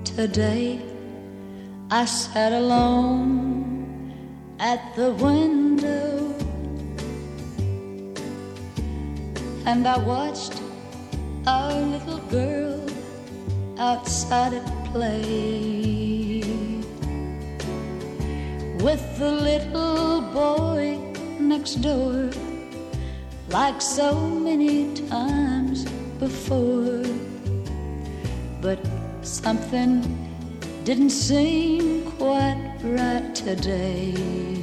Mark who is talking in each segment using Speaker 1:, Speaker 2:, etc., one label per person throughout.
Speaker 1: Today I sat alone at the window and I watched our little girl outside at play with the little boy next door, like so many times before. But something didn't seem quite right today.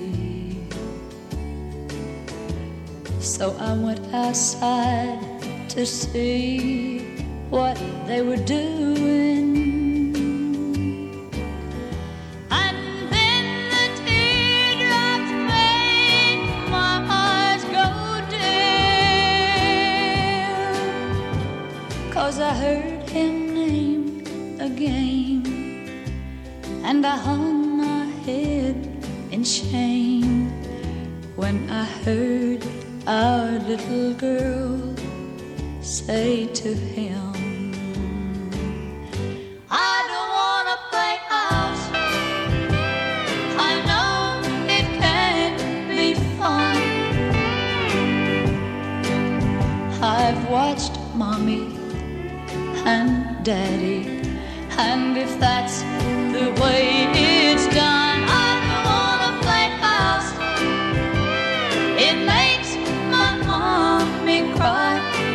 Speaker 1: So I went outside to see what they were doing. And then the teardrops made my eyes go dim, 'cause I heard him named again, and I hung my head in shame when I heard our little girl say to him, I don't wanna play house, I know it can't be fun. I've watched Mommy and Daddy, and if that's the way it's done, I don't wanna play house. It makes my mommy cry,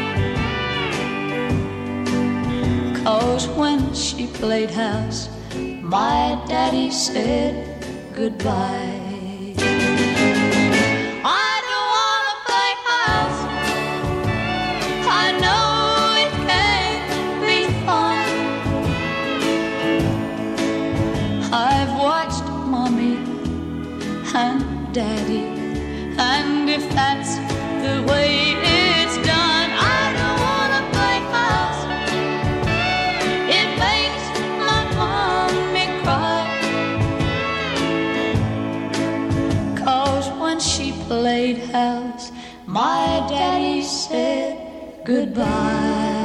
Speaker 1: 'cause when she played house, my daddy said goodbye. I don't wanna play house, I know it can't be fun. I've watched Mommy and Daddy, and if that's the way it's done, I don't wanna play house. It makes my mommy cry, 'cause when she played house, my daddy said goodbye.